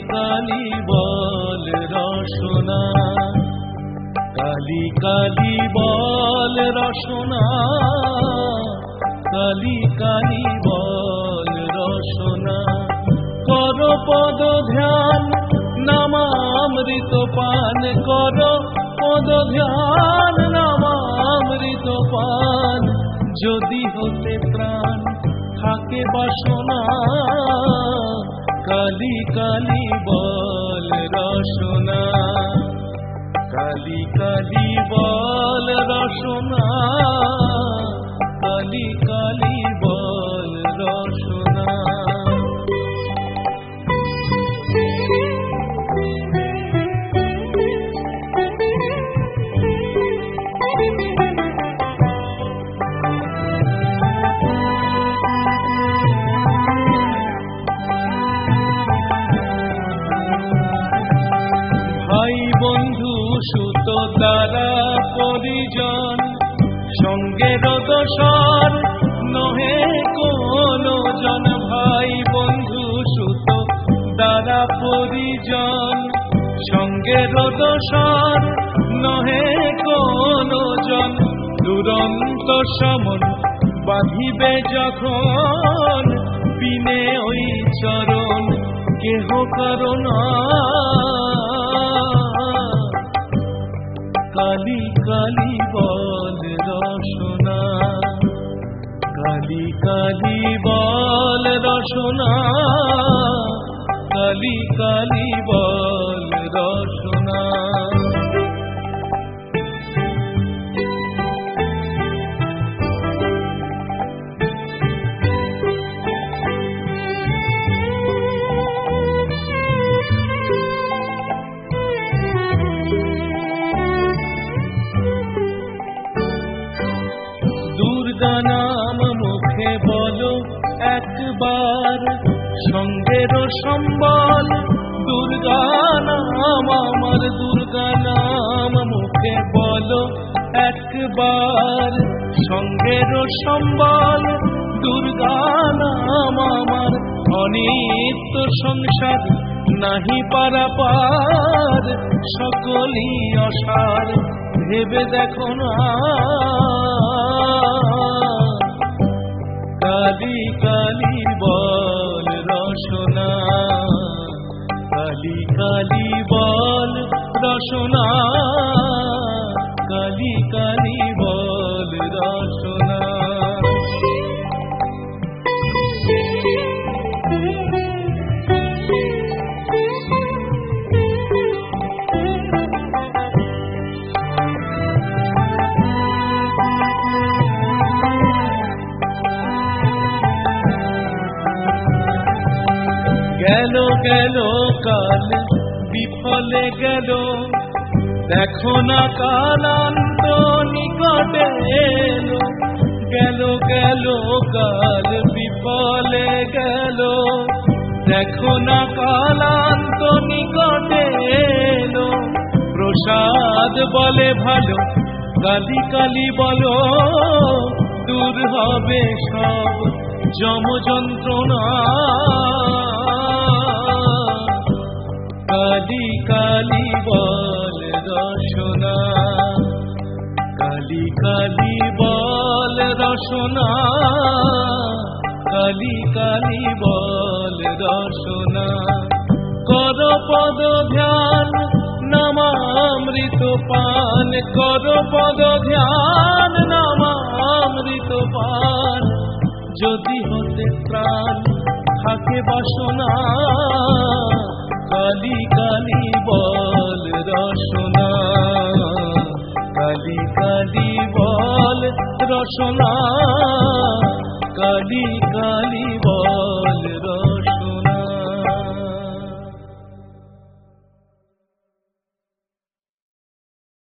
কালি বল রসনা, কালি কালি বল রসনা, কালি কালি বল রসনা। কর পদ ধ্যান নামামৃত পান, কর পদ ধ্যান নামামৃত পান। যদি হতে প্রাণ থাকে বাসনা, কালি কালি বল রসনা, কালি কালি বল রসনা, কালি কালি বল রসনা। ভাই বন্ধু সুত দ্বারা পরিজন, সঙ্গের দোসর নহে কোনো জন। ভাই বন্ধু সুত দ্বারা পরিজন, সঙ্গের দোসর নহে কোনো জন। দুরন্ত সমন বাঁধিবে যখন, বিনে ওই চরণ কেহ করুণা। কালি কালি বল রসনা, কালি কালি বল রসনা, কালি কালি বল রসনা। দুর্গা নাম মুখে বলো একবার, সঙ্গের সম্বল দুর্গা নাম আমার। দুর্গা নাম মুখে বলো একবার, সঙ্গের সম্বল দুর্গা নাম আমার। অনিত্য সংসার নাহি পারাপার, সকলই অসার ভেবে দেখো না। কালি কালি বল রসনা, কালি কালি বল রসনা, কালি কালি বল রসনা। গেল গেল কাল বিফলে গেল, দেখো না কালান্ত নিকটে এলো। গেল গেল কাল বিফলে গেল, দেখো না কালান্ত নিকটে এলো। প্রসাদ বলে ভালো, কালি কালি বলো, দূর হবে সব যম যন্ত্রণা। কালি কালি বল রসনা, কালি কালি বল রসনা, কালি কালি বল রসনা। কর পদ ধ্যান নামামৃত পান, কর পদ ধ্যান নামামৃত পান। যদি হতে প্রাণ থাকে বাসনা, কালি কালি বল রসনা, কালি কালি বল রসনা, কালি কালি